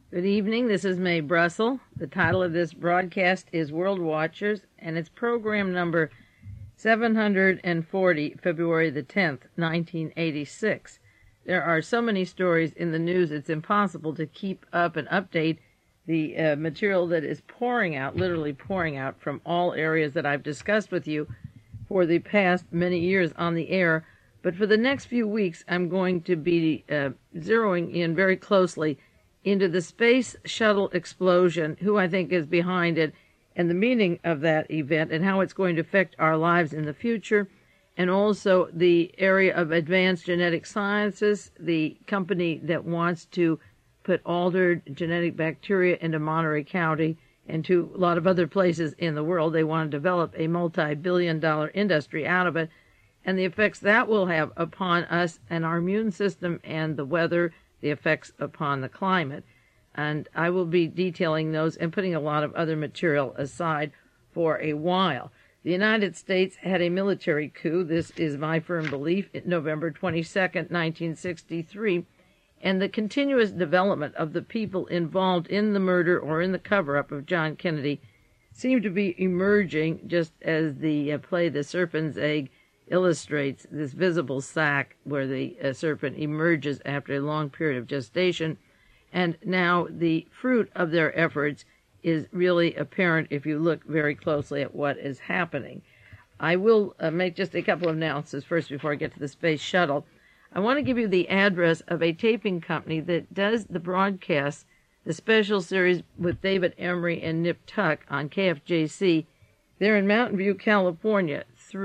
Good evening. This is Mae Brussel. The title of this broadcast is World Watchers, and it's program number 740, February the 10th, 1986. There are so many stories in the news, it's impossible to keep up and update the material that is pouring out, literally pouring out from all areas that I've discussed with you for the past many years on the air. But for the next few weeks, I'm going to be zeroing in very closely into the space shuttle explosion, who I think is behind it, and the meaning of that event and how it's going to affect our lives in the future, and also the area of advanced genetic sciences, the company that wants to put altered genetic bacteria into Monterey County and to a lot of other places in the world. They want to develop a multi-billion-dollar industry out of it, and the effects that will have upon us and our immune system and the weather, the effects upon the climate. And I will be detailing those and putting a lot of other material aside for a while. The United States had a military coup, this is my firm belief, November 22nd, 1963, and the continuous development of the people involved in the murder or in the cover-up of John Kennedy seemed to be emerging, just as the play The Serpent's Egg illustrates, this visible sac where the serpent emerges after a long period of gestation. And now the fruit of their efforts is really apparent if you look very closely at what is happening. I will make just a couple of announcements first before I get to the space shuttle. I want to give you the address of a taping company that does the broadcast, the special series with David Emery and Nip Tuck on KFJC. They're in Mountain View, California,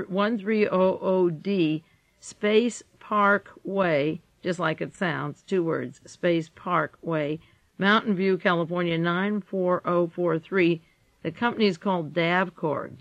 1300D Space Park Way, just like it sounds, two words, Space Park Way, Mountain View, California, 94043. The company is called Davcore,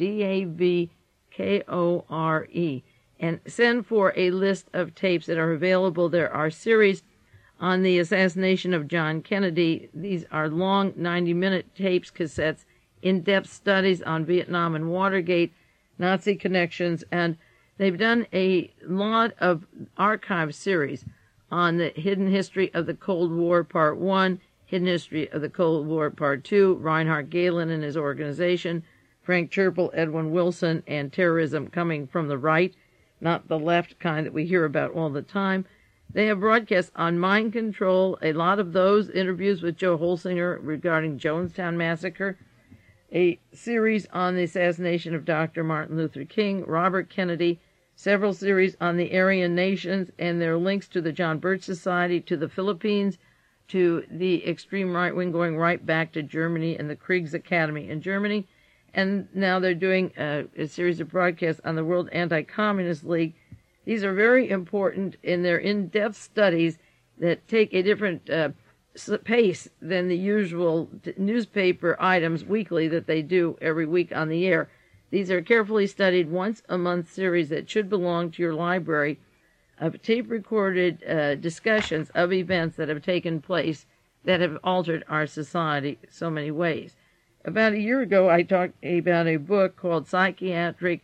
D-A-V-K-O-R-E. And send for a list of tapes that are available. There are series on the assassination of John Kennedy. These are long 90-minute tapes, cassettes, in-depth studies on Vietnam and Watergate, Nazi connections, and they've done a lot of archive series on the hidden history of the Cold War, Part 1, hidden history of the Cold War, Part 2, Reinhard Gehlen and his organization, Frank Churchill, Edwin Wilson, and terrorism coming from the right, not the left kind that we hear about all the time. They have broadcasts on mind control, a lot of those interviews with Joe Holsinger regarding Jonestown Massacre, a series on the assassination of Dr. Martin Luther King, Robert Kennedy, several series on the Aryan nations and their links to the John Birch Society, to the Philippines, to the extreme right wing going right back to Germany and the Kriegs Academy in Germany. And now they're doing a series of broadcasts on the World Anti-Communist League. These are very important in their in-depth studies that take a different pace than the usual newspaper items weekly that they do every week on the air. These are carefully studied once-a-month series that should belong to your library of tape-recorded discussions of events that have taken place that have altered our society so many ways. About a year ago, I talked about a book called Psychiatric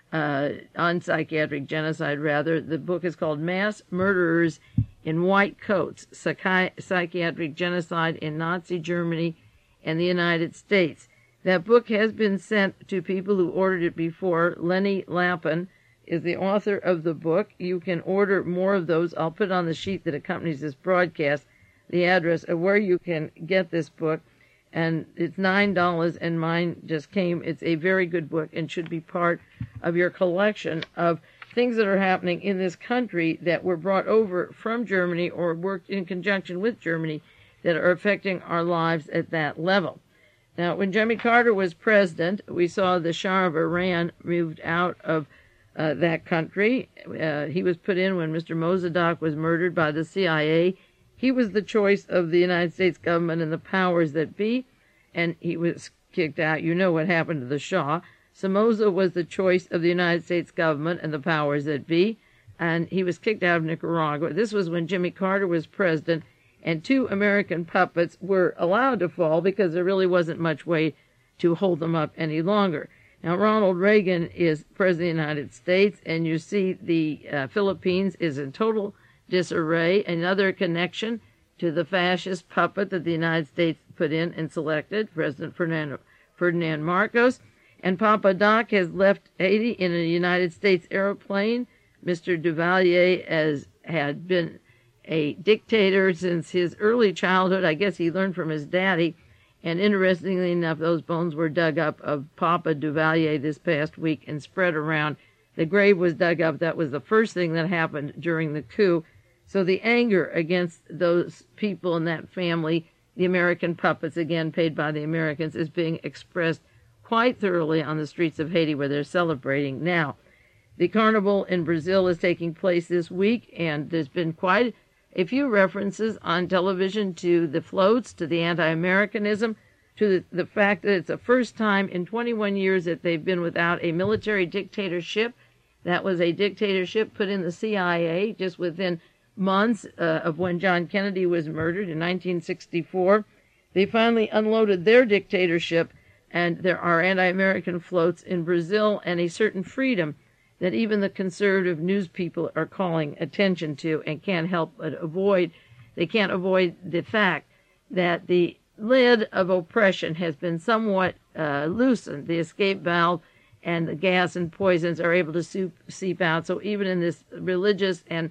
Genocide, rather. The book is called Mass Murderers in White Coats, Psychiatric Genocide in Nazi Germany and the United States. That book has been sent to people who ordered it before. Lenny Lappin is the author of the book. You can order more of those. I'll put on the sheet that accompanies this broadcast the address of where you can get this book. And it's $9, and mine just came. It's a very good book and should be part of your collection of things that are happening in this country that were brought over from Germany or worked in conjunction with Germany that are affecting our lives at that level. Now, when Jimmy Carter was president, we saw the Shah of Iran moved out of that country. He was put in when Mr. Mossadegh was murdered by the CIA. He was the choice of the United States government and the powers that be, and he was kicked out. You know what happened to the Shah. Somoza was the choice of the United States government and the powers that be, and he was kicked out of Nicaragua. This was when Jimmy Carter was president, and two American puppets were allowed to fall because there really wasn't much way to hold them up any longer. Now, Ronald Reagan is president of the United States, and you see the Philippines is in total disarray. Another connection to the fascist puppet that the United States put in and selected, President Ferdinand Marcos. And Papa Doc has left Haiti in a United States airplane. Mr. Duvalier had been a dictator since his early childhood. I guess he learned from his daddy. And interestingly enough, those bones were dug up of Papa Duvalier this past week and spread around. The grave was dug up. That was the first thing that happened during the coup. So the anger against those people in that family, the American puppets, again paid by the Americans, is being expressed quite thoroughly on the streets of Haiti, where they're celebrating now. The carnival in Brazil is taking place this week, and there's been quite a few references on television to the floats, to the anti-Americanism, to the fact that it's the first time in 21 years that they've been without a military dictatorship. That was a dictatorship put in the CIA just within months of when John Kennedy was murdered in 1964. They finally unloaded their dictatorship, and there are anti-American floats in Brazil and a certain freedom that even the conservative news people are calling attention to and can't help but avoid. They can't avoid the fact that the lid of oppression has been somewhat loosened. The escape valve and the gas and poisons are able to seep out. So even in this religious and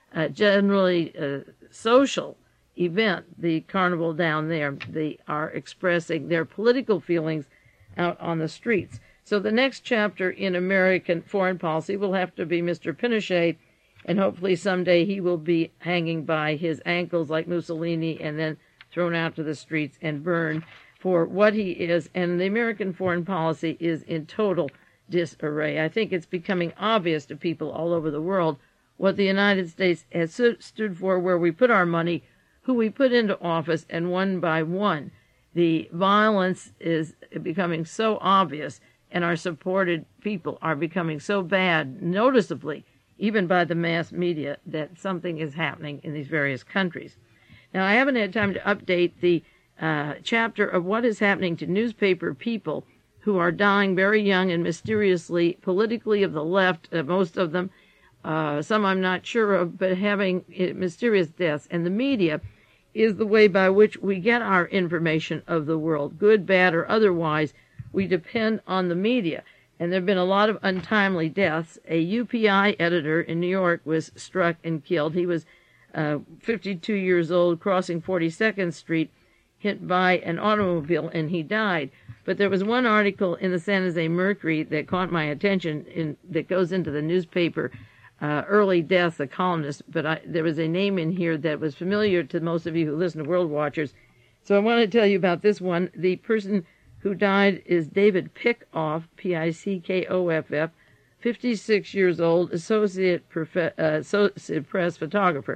generally social event, the carnival down there, they are expressing their political feelings out on the streets. So the next chapter in American foreign policy will have to be Mr. Pinochet, and hopefully someday he will be hanging by his ankles like Mussolini and then thrown out to the streets and burned for what he is. And the American foreign policy is in total disarray. I think it's becoming obvious to people all over the world what the United States has stood for, where we put our money, who we put into office, and one by one, the violence is becoming so obvious, and our supported people are becoming so bad, noticeably, even by the mass media, that something is happening in these various countries. Now, I haven't had time to update the chapter of what is happening to newspaper people who are dying very young and mysteriously, politically of the left, most of them, some I'm not sure of, but having mysterious deaths. And the media is the way by which we get our information of the world, good, bad, or otherwise. We depend on the media. And there have been a lot of untimely deaths. A UPI editor in New York was struck and killed. He was 52 years old, crossing 42nd Street, hit by an automobile, and he died. But there was one article in the San Jose Mercury that caught my attention that goes into the newspaper early deaths, a columnist, but there was a name in here that was familiar to most of you who listen to World Watchers. So I want to tell you about this one. The person who died is David Pickoff, P-I-C-K-O-F-F, 56 years old, Associated Press photographer.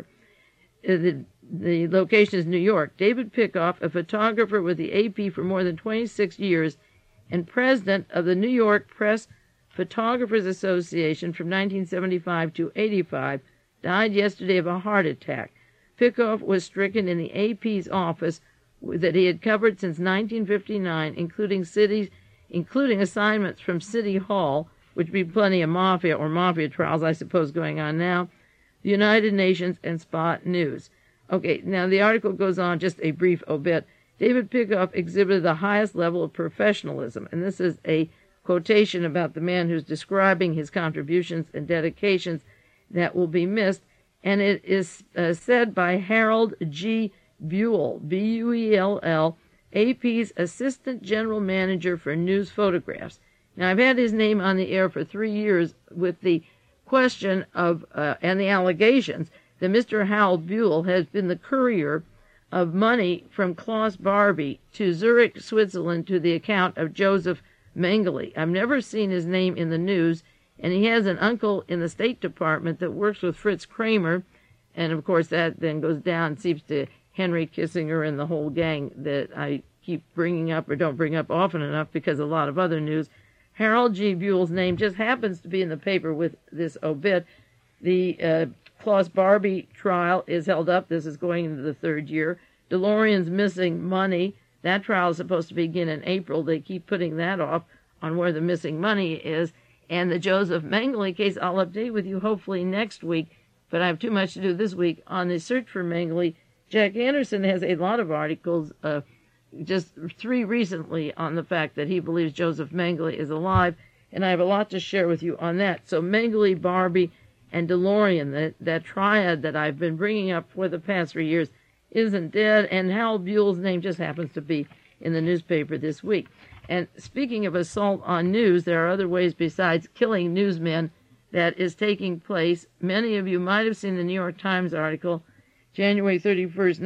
The location is New York. David Pickoff, a photographer with the AP for more than 26 years and president of the New York Press Photographers Association from 1975 to 85, died yesterday of a heart attack. Pickoff was stricken in the AP's office that he had covered since 1959, including assignments from City Hall, which would be plenty of mafia trials, I suppose, going on now, the United Nations, and Spot News. Okay, now the article goes on, just a brief obit. David Pickoff exhibited the highest level of professionalism, and this is a quotation about the man who's describing his contributions and dedications that will be missed, and it is said by Harold G. Buell, B-U-E-L-L, AP's Assistant General Manager for News Photographs. Now, I've had his name on the air for 3 years with the question of, and the allegations, that Mr. Harold Buell has been the courier of money from Klaus Barbie to Zurich, Switzerland, to the account of Joseph Mengele. I've never seen his name in the news, and he has an uncle in the State Department that works with Fritz Kramer, and of course that then goes down, seems to Henry Kissinger and the whole gang that I keep bringing up or don't bring up often enough because a lot of other news. Harold G. Buell's name just happens to be in the paper with this obit. The Klaus Barbie trial is held up. This is going into the third year. DeLorean's missing money. That trial is supposed to begin in April. They keep putting that off on where the missing money is. And the Joseph Mengele case, I'll update with you hopefully next week, but I have too much to do this week on the search for Mengele. Jack Anderson has a lot of articles, just 3 recently, on the fact that he believes Joseph Mengele is alive, and I have a lot to share with you on that. So Mengele, Barbie, and DeLorean, that triad that I've been bringing up for the past 3 years, isn't dead, and Hal Buell's name just happens to be in the newspaper this week. And speaking of assault on news, there are other ways besides killing newsmen that is taking place. Many of you might have seen the New York Times article, January 31st,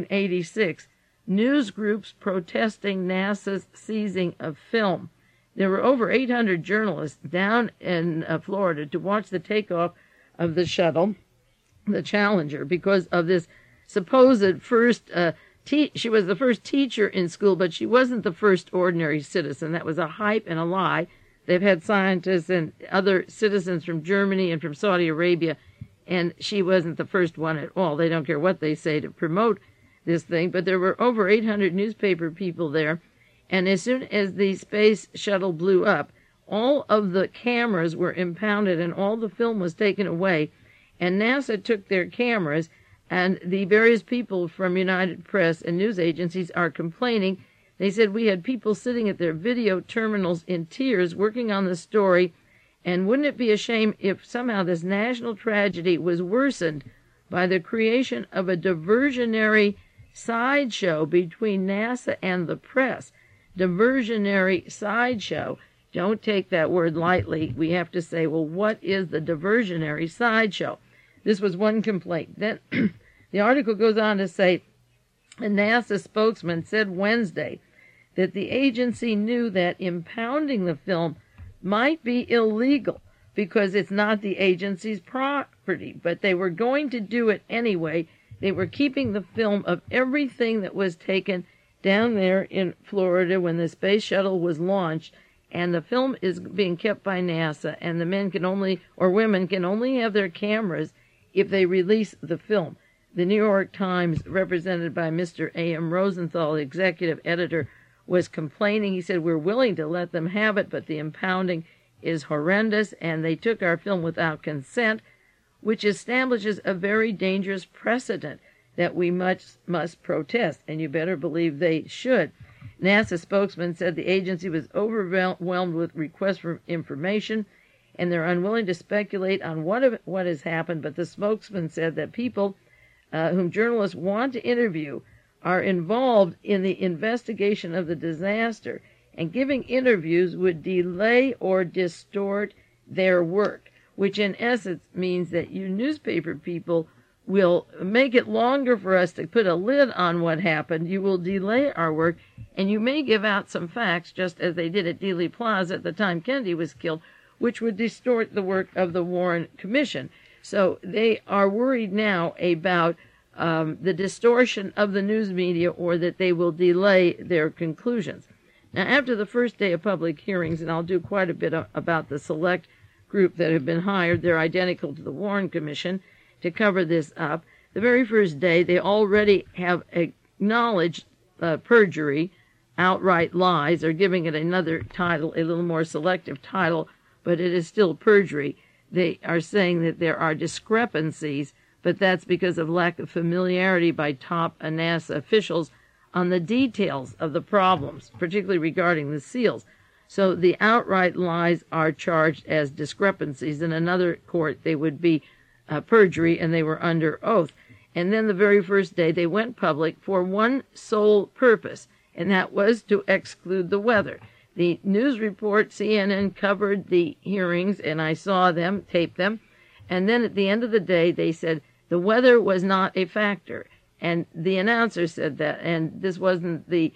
1986, news groups protesting NASA's seizing of film. There were over 800 journalists down in Florida to watch the takeoff of the shuttle, the Challenger, because of this supposed first she was the first teacher in school, but she wasn't the first ordinary citizen. That was a hype and a lie. They've had scientists and other citizens from Germany and from Saudi Arabia, and she wasn't the first one at all. They don't care what they say to promote this thing, but there were over 800 newspaper people there, and as soon as the space shuttle blew up, all of the cameras were impounded and all the film was taken away, and NASA took their cameras, and the various people from United Press and news agencies are complaining. They said, we had people sitting at their video terminals in tears working on the story, and wouldn't it be a shame if somehow this national tragedy was worsened by the creation of a diversionary sideshow between NASA and the press? Diversionary sideshow. Don't take that word lightly. We have to say, well, what is the diversionary sideshow? This was one complaint. Then the article goes on to say, a NASA spokesman said Wednesday that the agency knew that impounding the film might be illegal because it's not the agency's property, but they were going to do it anyway. They were keeping the film of everything that was taken down there in Florida when the space shuttle was launched, and the film is being kept by NASA, and the men can only, or women can only have their cameras if they release the film. The New York Times, represented by Mr. A.M. Rosenthal, the executive editor, was complaining. He said, we're willing to let them have it, but the impounding is horrendous, and they took our film without consent, which establishes a very dangerous precedent that we must protest, and you better believe they should. NASA spokesman said the agency was overwhelmed with requests for information, and they're unwilling to speculate on what has happened, but the spokesman said that people whom journalists want to interview are involved in the investigation of the disaster, and giving interviews would delay or distort their work, which in essence means that you newspaper people will make it longer for us to put a lid on what happened. You will delay our work, and you may give out some facts, just as they did at Dealey Plaza at the time Kennedy was killed, which would distort the work of the Warren Commission. So they are worried now about the distortion of the news media, or that they will delay their conclusions. Now, after the first day of public hearings, and I'll do quite a bit about the select group that have been hired, they're identical to the Warren Commission, to cover this up. The very first day, they already have acknowledged perjury, outright lies, or giving it another title, a little more selective title, but it is still perjury. They are saying that there are discrepancies, but that's because of lack of familiarity by top NASA officials on the details of the problems, particularly regarding the seals. So the outright lies are charged as discrepancies. In another court, they would be perjury, and they were under oath. And then the very first day, they went public for one sole purpose, and that was to exclude the weather. The news report, CNN, covered the hearings, and I saw them, taped them, and then at the end of the day, they said the weather was not a factor, and the announcer said that, and this wasn't the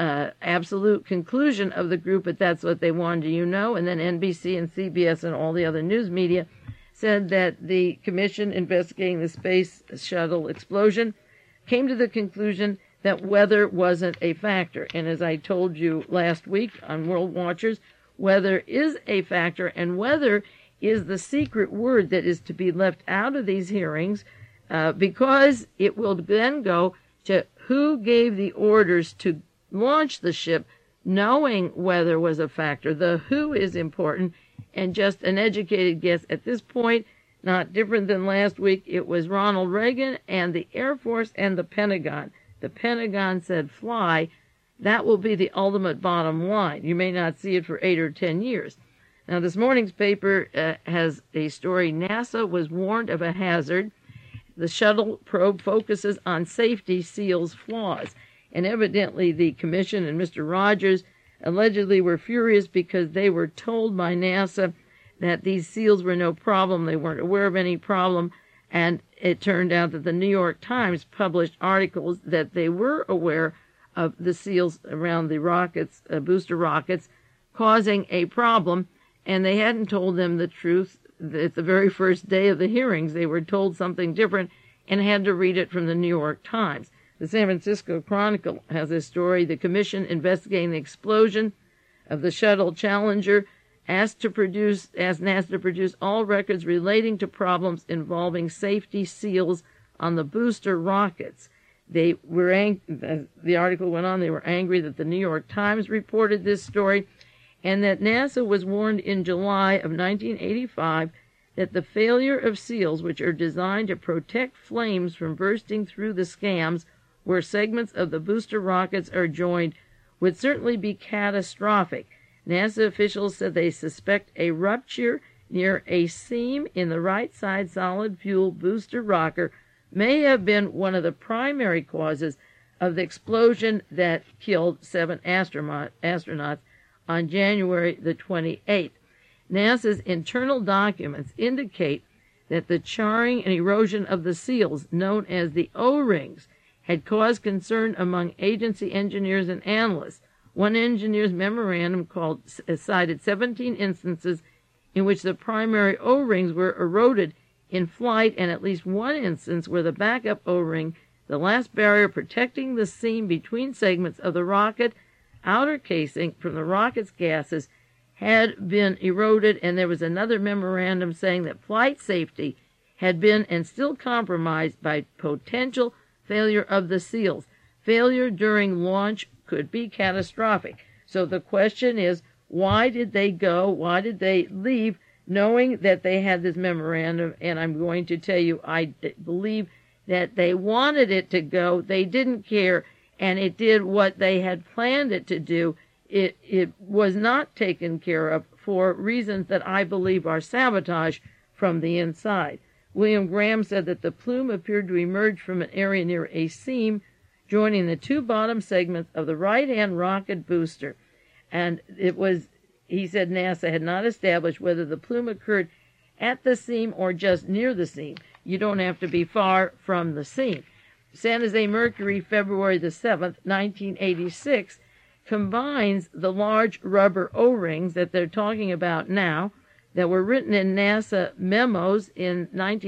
absolute conclusion of the group, but that's what they wanted you to know. And then NBC and CBS and all the other news media said that the commission investigating the space shuttle explosion came to the conclusion that weather wasn't a factor. And as I told you last week on World Watchers, weather is a factor, and weather is the secret word that is to be left out of these hearings, because it will then go to who gave the orders to launch the ship, knowing weather was a factor. The who is important, and just an educated guess at this point, Not different than last week, it was Ronald Reagan and the Air Force and the Pentagon. The Pentagon said fly. That will be the ultimate bottom line. You may not see it for 8 or 10 years. Now, this morning's paper has a story. NASA was warned of a hazard. The shuttle probe focuses on safety seals flaws. And evidently the commission and Mr. Rogers allegedly were furious because they were told by NASA that these seals were no problem. They weren't aware of any problem. And it turned out that the New York Times published articles that they were aware of the seals around the rockets, booster rockets, causing a problem. And they hadn't told them the truth. At the very first day of the hearings, they were told something different and had to read it from the New York Times. The San Francisco Chronicle has a story. The commission investigating the explosion of the shuttle Challenger asked NASA to produce all records relating to problems involving safety seals on the booster rockets. They were the article went on, they were angry that the New York Times reported this story, and that NASA was warned in July of 1985 that the failure of seals, which are designed to protect flames from bursting through the scams where segments of the booster rockets are joined, would certainly be catastrophic. NASA officials said they suspect a rupture near a seam in the right side solid fuel booster rocket may have been one of the primary causes of the explosion that killed 7 astronauts on January the 28th. NASA's internal documents indicate that the charring and erosion of the seals, known as the O-rings, had caused concern among agency engineers and analysts. One engineer's memorandum cited 17 instances in which the primary O-rings were eroded in flight, and at least one instance where the backup O-ring, the last barrier protecting the seam between segments of the rocket outer casing from the rocket's gases, had been eroded. And there was another memorandum saying that flight safety had been and still compromised by potential failure of the seals. Failure during launch could be catastrophic. So the question is, why did they go? Why did they leave, knowing that they had this memorandum? And I'm going to tell you, I believe that they wanted it to go. They didn't care, and it did what they had planned it to do. It was not taken care of for reasons that I believe are sabotage from the inside. William Graham said that the plume appeared to emerge from an area near a seam joining the 2 bottom segments of the right-hand rocket booster. And he said NASA had not established whether the plume occurred at the seam or just near the seam. You don't have to be far from the seam. San Jose Mercury, February the 7th, 1986, combines the large rubber O-rings that they're talking about now, that were written in NASA memos in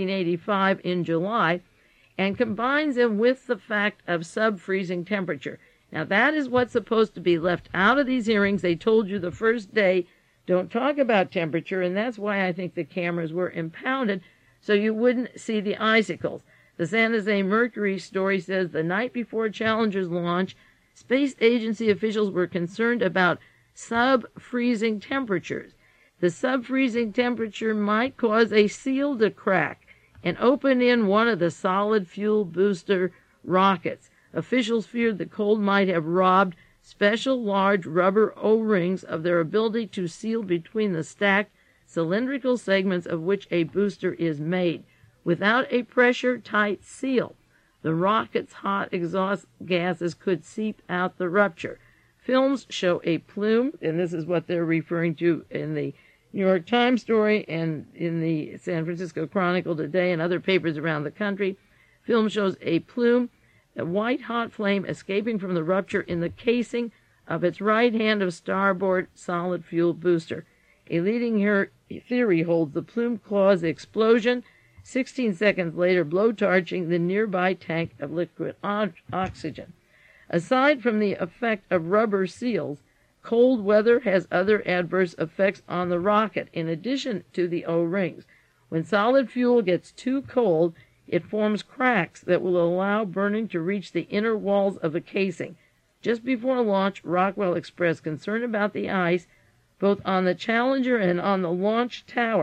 1985 in July, and combines them with the fact of sub-freezing temperature. Now, that is what's supposed to be left out of these hearings. They told you the first day, don't talk about temperature, and that's why I think the cameras were impounded, so you wouldn't see the icicles. The San Jose Mercury story says the night before Challenger's launch, space agency officials were concerned about sub-freezing temperatures. The sub-freezing temperature might cause a seal to crack and open in one of the solid fuel booster rockets. Officials feared the cold might have robbed special large rubber O-rings of their ability to seal between the stacked cylindrical segments of which a booster is made. Without a pressure-tight seal, the rocket's hot exhaust gases could seep out the rupture. Films show a plume, and this is what they're referring to in the New York Times story and in the San Francisco Chronicle today and other papers around the country. Film shows a plume, a white-hot flame escaping from the rupture in the casing of its right hand of starboard solid fuel booster. A leading theory holds the plume caused the explosion, 16 seconds later blowtorching the nearby tank of liquid oxygen. Aside from the effect of rubber seals, cold weather has other adverse effects on the rocket in addition to the O-rings. When solid fuel gets too cold, it forms cracks that will allow burning to reach the inner walls of the casing. Just before launch, Rockwell expressed concern about the ice both on the Challenger and on the launch tower.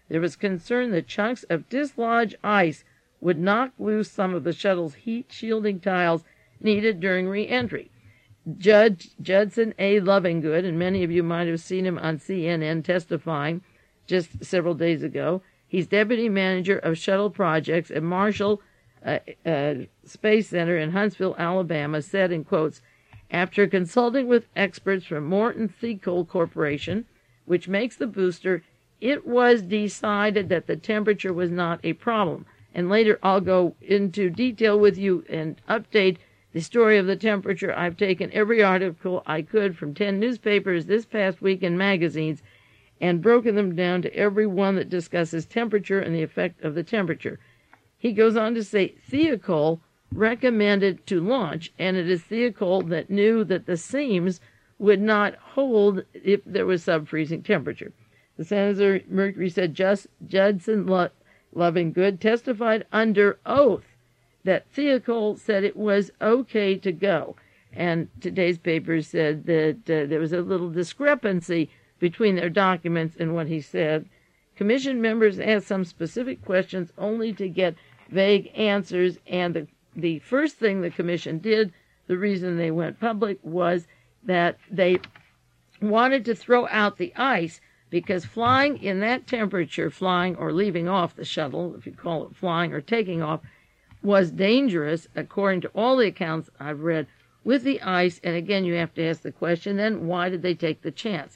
there was concern that chunks of dislodged ice would knock loose some of the shuttle's heat shielding tiles needed during re-entry. Judge Judson A. Lovingood, and many of you might have seen him on CNN testifying just several days ago. He's deputy manager of shuttle projects at Marshall Space Center in Huntsville, Alabama, said in quotes, "After consulting with experts from Morton Thiokol Corporation, which makes the booster, it was decided that the temperature was not a problem." And later I'll go into detail with you and update the story of the temperature. I've taken every article I could from 10 newspapers this past week and magazines and broken them down to every one that discusses temperature and the effect of the temperature. He goes on to say Thiokol recommended to launch, and it is Thiokol that knew that the seams would not hold if there was sub-freezing temperature. The San Jose Mercury said Judson Lovingood testified under oath that Thiokol said it was okay to go. And today's paper said that there was a little discrepancy between their documents and what he said. Commission members asked some specific questions only to get vague answers, and the first thing the commission did, the reason they went public, was that they wanted to throw out the ice because flying in that temperature, flying or leaving off the shuttle, if you call it flying or taking off, was dangerous, according to all the accounts I've read, with the ice. And again, you have to ask the question, then why did they take the chance?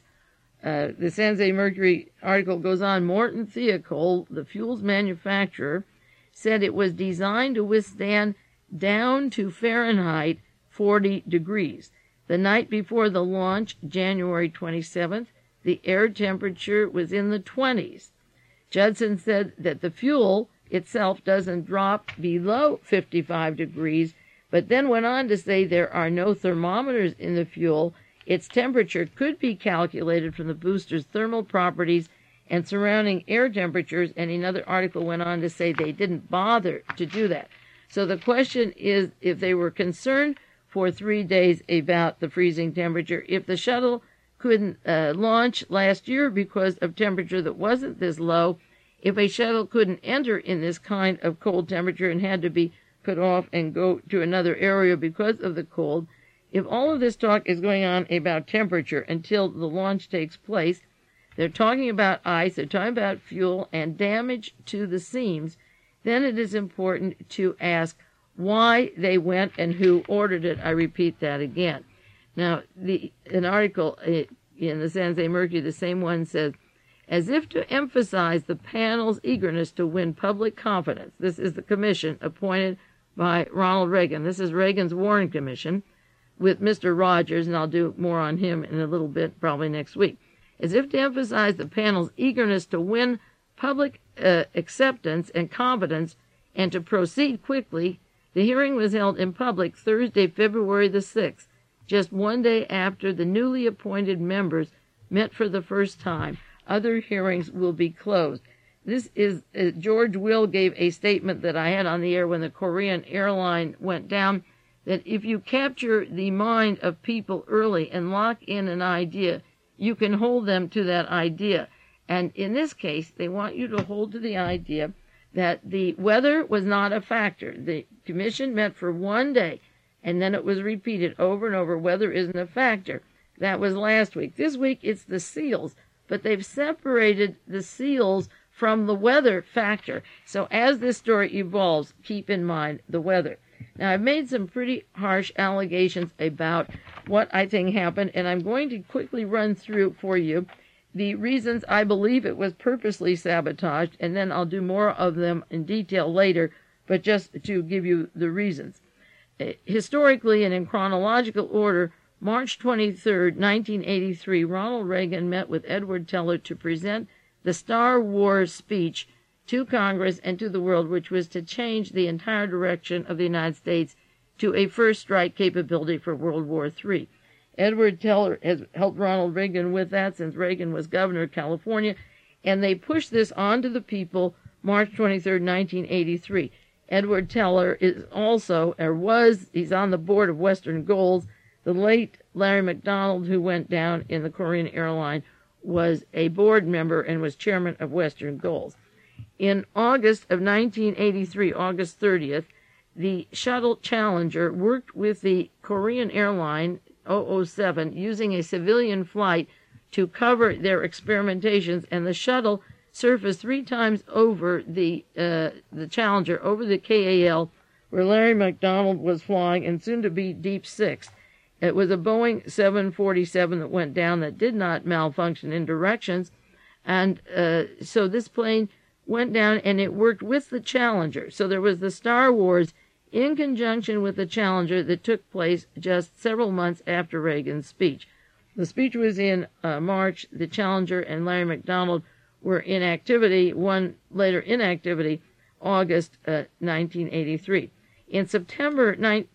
The San Jose Mercury article goes on, Morton Thiokol, the fuels manufacturer, said it was designed to withstand down to Fahrenheit 40 degrees. The night before the launch, January 27th, the air temperature was in the 20s. Judson said that the fuel itself doesn't drop below 55 degrees, but then went on to say there are no thermometers in the fuel. Its temperature could be calculated from the booster's thermal properties and surrounding air temperatures, and another article went on to say they didn't bother to do that. So the question is, if they were concerned for 3 days about the freezing temperature, if the shuttle couldn't launch last year because of temperature that wasn't this low, if a shuttle couldn't enter in this kind of cold temperature and had to be put off and go to another area because of the cold, if all of this talk is going on about temperature until the launch takes place, they're talking about ice, they're talking about fuel and damage to the seams, then it is important to ask why they went and who ordered it. I repeat that again. Now, an article in the San Jose Mercury, the same one, says, as if to emphasize the panel's eagerness to win public confidence. This is the commission appointed by Ronald Reagan. This is Reagan's Warren Commission with Mr. Rogers, and I'll do more on him in a little bit, probably next week. As if to emphasize the panel's eagerness to win public acceptance and confidence and to proceed quickly, the hearing was held in public Thursday, February the 6th, just one day after the newly appointed members met for the first time. Other hearings will be closed. This is, George Will gave a statement that I had on the air when the Korean airline went down, that if you capture the mind of people early and lock in an idea, you can hold them to that idea. And in this case, they want you to hold to the idea that the weather was not a factor. The commission met for one day, and then it was repeated over and over, weather isn't a factor. That was last week. This week, it's the seals, but they've separated the seals from the weather factor. So as this story evolves, keep in mind the weather. Now, I've made some pretty harsh allegations about what I think happened, and I'm going to quickly run through for you the reasons I believe it was purposely sabotaged, and then I'll do more of them in detail later, but just to give you the reasons. Historically and in chronological order, March 23, 1983, Ronald Reagan met with Edward Teller to present the Star Wars speech to Congress and to the world, which was to change the entire direction of the United States to a first strike capability for World War III. Edward Teller has helped Ronald Reagan with that since Reagan was governor of California, and they pushed this on to the people March 23, 1983. Edward Teller is also, or was, he's on the board of Western Goals. The late Larry McDonald, who went down in the Korean airline, was a board member and was chairman of Western Goals. In August of 1983, August 30th, the shuttle Challenger worked with the Korean airline 007 using a civilian flight to cover their experimentations, and the shuttle surfaced 3 times over the Challenger, over the KAL, where Larry McDonald was flying, and soon to be Deep Six. It was a Boeing 747 that went down that did not malfunction in directions, and so this plane went down, and it worked with the Challenger. So there was the Star Wars in conjunction with the Challenger that took place just several months after Reagan's speech. The speech was in March. The Challenger and Larry McDonald were in activity, one later inactivity, August 1983. In September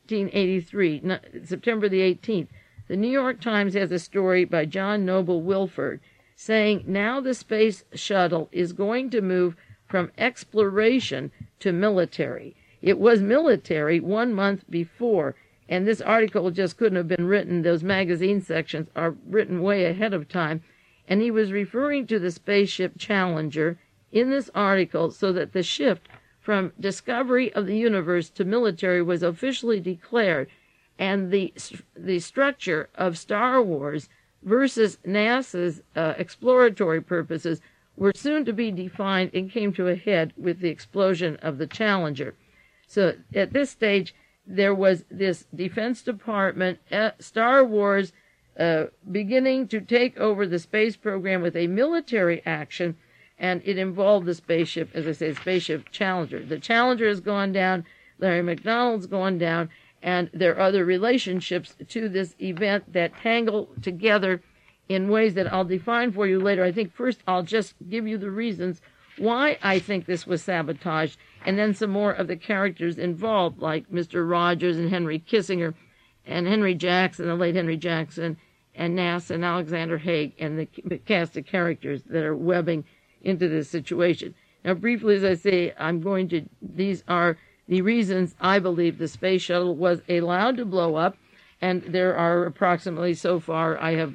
1983, September the 18th, the New York Times has a story by John Noble Wilford saying now the space shuttle is going to move from exploration to military. It was military 1 month before, and this article just couldn't have been written. Those magazine sections are written way ahead of time, and he was referring to the spaceship Challenger in this article so that the shift from discovery of the universe to military was officially declared, and the structure of Star Wars versus NASA's exploratory purposes were soon to be defined and came to a head with the explosion of the Challenger. So at this stage, there was this Defense Department, Star Wars, beginning to take over the space program with a military action, and it involved the spaceship, as I say, spaceship Challenger. The Challenger has gone down, Larry McDonald's gone down, and there are other relationships to this event that tangle together in ways that I'll define for you later. I think first I'll just give you the reasons why I think this was sabotaged, and then some more of the characters involved, like Mr. Rogers and Henry Kissinger and Henry Jackson, the late Henry Jackson, and NASA and Alexander Haig, and the cast of characters that are webbing into this situation. Now, briefly, as I say, these are the reasons I believe the space shuttle was allowed to blow up, and there are approximately, so far, I have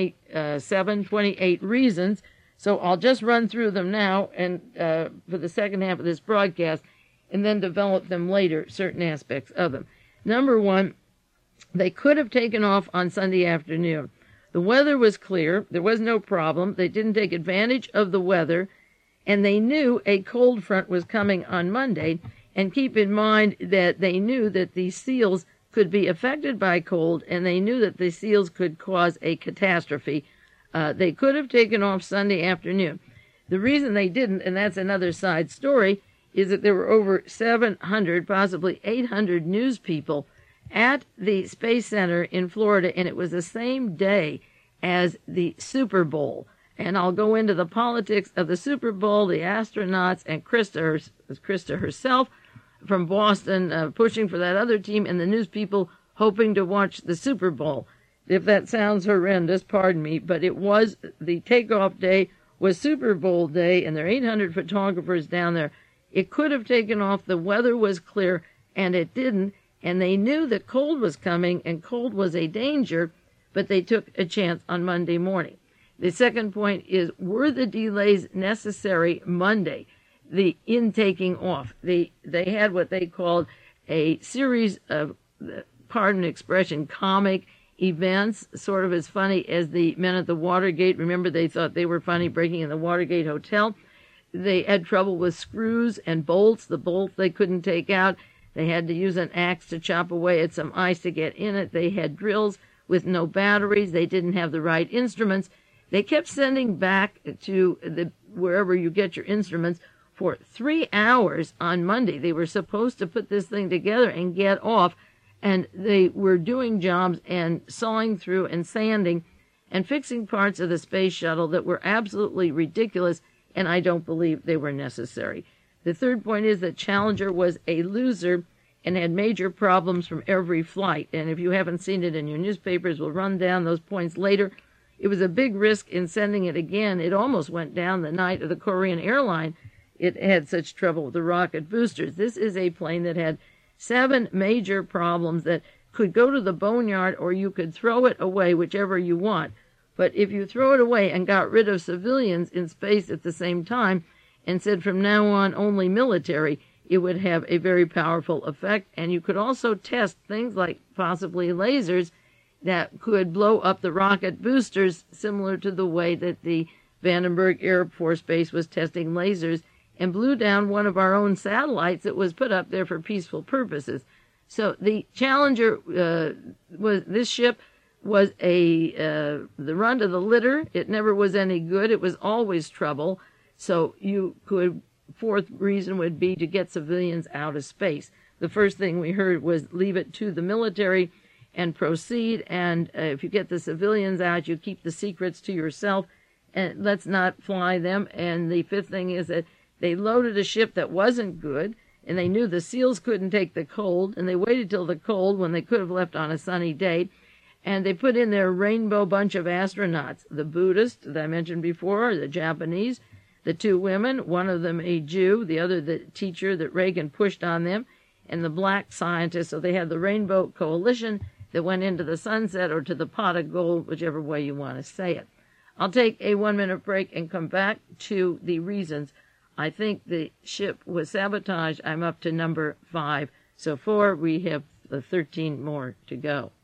28 reasons, so I'll just run through them now and for the second half of this broadcast, and then develop them later, certain aspects of them. Number one, they could have taken off on Sunday afternoon. The weather was clear. There was no problem. They didn't take advantage of the weather, and they knew a cold front was coming on Monday. And keep in mind that they knew that the seals could be affected by cold, and they knew that the seals could cause a catastrophe. They could have taken off Sunday afternoon. The reason they didn't, and that's another side story, is that there were over 700, possibly 800 news people at the Space Center in Florida, and it was the same day as the Super Bowl. And I'll go into the politics of the Super Bowl, the astronauts, and Krista herself from Boston pushing for that other team, and the news people hoping to watch the Super Bowl. If that sounds horrendous, pardon me, but it was the takeoff day was Super Bowl day, and there are 800 photographers down there. It could have taken off. The weather was clear, and it didn't. And they knew that cold was coming, and cold was a danger, but they took a chance on Monday morning. The second point is, were the delays necessary Monday, the taking off? They had what they called a series of, pardon expression, comic events, sort of as funny as the men at the Watergate. Remember, they thought they were funny breaking in the Watergate Hotel. They had trouble with screws and bolts. The bolts they couldn't take out. They had to use an axe to chop away at some ice to get in it. They had drills with no batteries. They didn't have the right instruments. They kept sending back to wherever you get your instruments for 3 hours on Monday. They were supposed to put this thing together and get off, and they were doing jobs and sawing through and sanding and fixing parts of the space shuttle that were absolutely ridiculous, and I don't believe they were necessary. The third point is that Challenger was a loser and had major problems from every flight. And if you haven't seen it in your newspapers, we'll run down those points later. It was a big risk in sending it again. It almost went down the night of the Korean airline. It had such trouble with the rocket boosters. This is a plane that had 7 major problems that could go to the boneyard, or you could throw it away, whichever you want. But if you throw it away and got rid of civilians in space at the same time and said from now on only military, it would have a very powerful effect. And you could also test things like possibly lasers that could blow up the rocket boosters, similar to the way that the Vandenberg Air Force Base was testing lasers and blew down one of our own satellites that was put up there for peaceful purposes. So the Challenger this ship was the run of the litter. It never was any good. It was always trouble. So fourth reason would be to get civilians out of space. The first thing we heard was leave it to the military and proceed. And if you get the civilians out, you keep the secrets to yourself and let's not fly them. And the fifth thing is that they loaded a ship that wasn't good, and they knew the SEALs couldn't take the cold, and they waited till the cold when they could have left on a sunny day. And they put in their rainbow bunch of astronauts, the Buddhist that I mentioned before, the Japanese, the two women, one of them a Jew, the other the teacher that Reagan pushed on them, and the black scientists. So they had the Rainbow Coalition that went into the sunset or to the pot of gold, whichever way you want to say it. I'll take a 1-minute break and come back to the reasons. I think the ship was sabotaged. I'm up to number 5. So 4, we have 13 more to go.